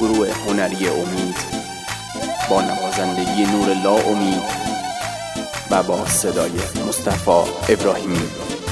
گروه هنری امید با نوازندگی نورالله امید و با صدای مصطفی ابراهیمی.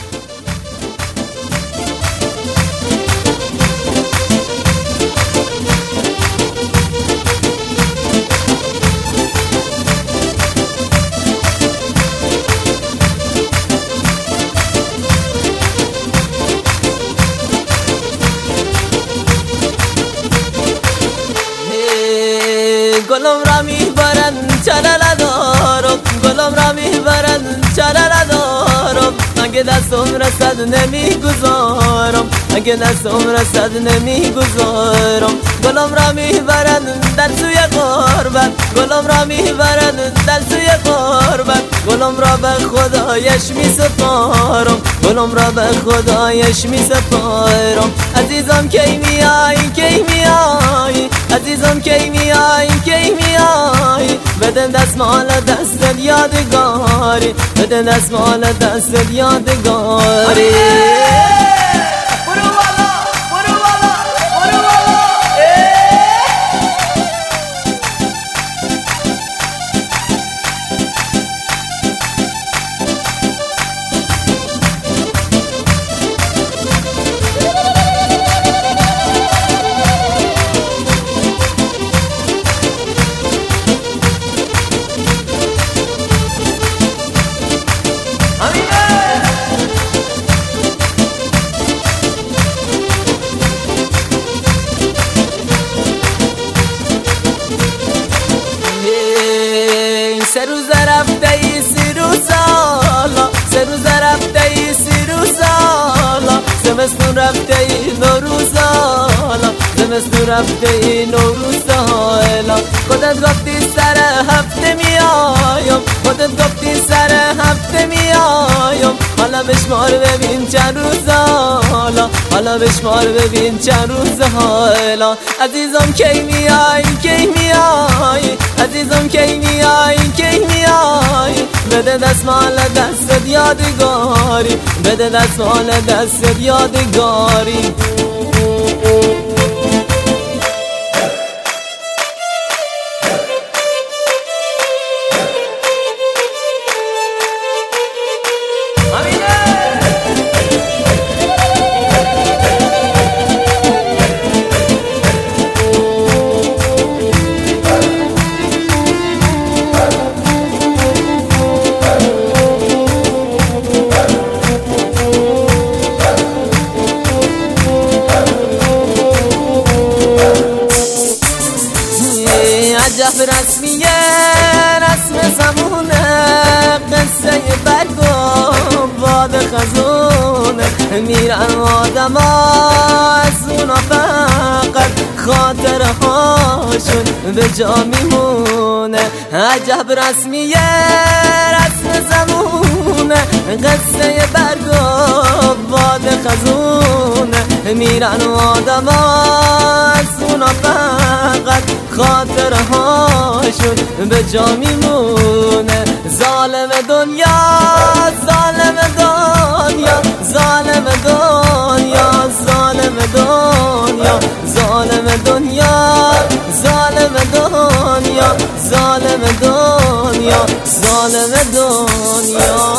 گلم را میبرن چرا ندارم، گلم را میبرن چرا ندارم، اگه دستم رسد نمیگذارم، اگه دستم رسد نمیگذارم. گلم را میبرن در سوی غربت، گلم را میبرن در سوی غربت، گلم را به خدایش میسپارم، گلم را به خدایش میسپارم. عزیزم کی میای کی میای، عزیزم کی میای کی میای، بده دستمال دست یادگاری، بده دستمال دست یادگاری. سه روز رفته ای 30 روز سالا، سه روز رفته ای 30 روز سالا، زمستون رفته ای نوروز سالا، زمستون رفته ای نوروز سالا. خودت گفتی سر هفته میایم، خودت گفتی سر هفته میایم، حالا بشمار ببین چند روز حالا، حالا بشمار ببین چند روز حالا. عزیزم کی میای کی میای، عزیزم کی میای کی میای، بده دستمال دست یادگاری، بده دستمال دست یادگاری. عجب رسمیه رسم زمونه، قصه برگ و باد خزونه، میرن آدم ها از اونا فقط خاطره هاشون به جا میمونه. عجب رسمیه رسم زمونه، قصه برگ و باد خزونه، میرن آدم ها از اونا فقط خاطره هاشون به جا میمونه. ظالم دنیا ظالم دنیا ظالم دنیا ظالم دنیا ظالم دنیا ظالم دنیا ظالم دنیا ظالم دنیا.